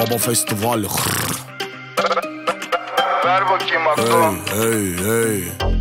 Baba festival. Ver bakayım aklı. Hey.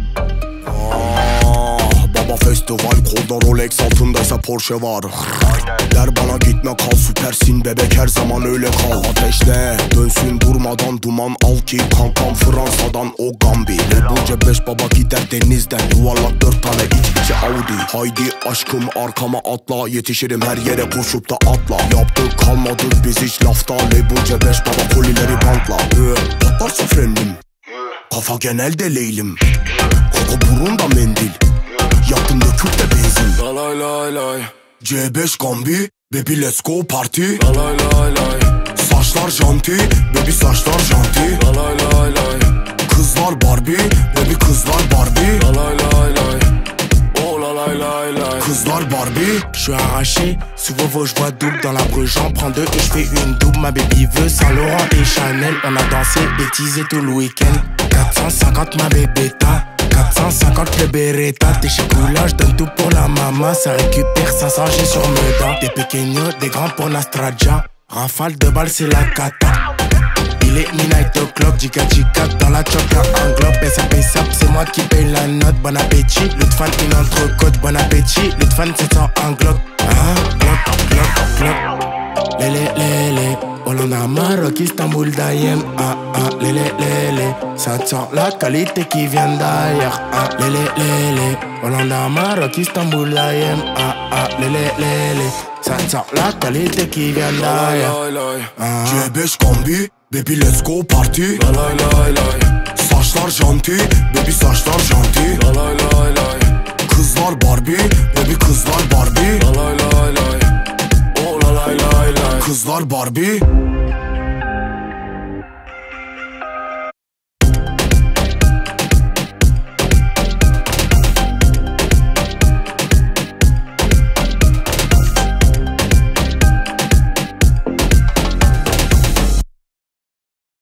Baba festival, kolda Rolex, altındaysa Porsche var. Der bana gitme, kal süpersin bebek, her zaman öyle kal. Ateşle dönsün durmadan, duman al ki kankam Fransa'dan o Gambi. Burca 5 baba gider denizden, yuvarlak 4 tane iç içe Audi. Haydi aşkım arkama atla, yetişirim her yere koşup da atla. Yaptık kalmadık biz hiç lafta, Burca 5 baba kolileri bantla. Patlarsa frenim, kafa genelde leylim. Koku burunda mendil, yaktım döküp de benzin. Lay lay lay. C5 Gambi, baby let's go party. Lay lay lay. Saçlar janti, baby saçlar janti. Lay lay lay. Kızlar Barbie, baby kızlar Barbie. Lay lay lay. Oh la lay lay lay. Kızlar Barbie. Je suis arraché, sous Vovo je vois double. Dans la rue j'en prends deux et je fais une double. Ma baby veut Saint Laurent et Chanel. On a dansé, bêtisé tout le week-end. 450 ma bébéta, 450 le Beretta. T'es chez Poula, j'donne tout pour la maman. Ça récupère 500 j'ai sur mes dents. Des pequeños, des grands pour Nastraja. Rafale de balles c'est la cata. Il est midnight o'clock, Jika dans la choc, un globe, SAP, c'est moi qui paye la note, bon appétit. L'autre fan une entrecôte, bon appétit. L'autre fan 701 Glock, Glock. Lélé, Hollande, Maroc, Istanbul, Dayem, lélé. Ça te sent la qualité qui vient d'ailleurs, lélé. Hollande, Maroc, Istanbul, Dayem, lélé. Ça te sent la qualité qui vient d'ailleurs. C5 Gambi, baby let's go party. Lay lay lay. Saçlar janti, baby saçlar janti. Lay lay lay. Kızlar Barbie, baby kızlar Barbie. Lay lay lay. Oh la lay lay lay. Kızlar Barbie.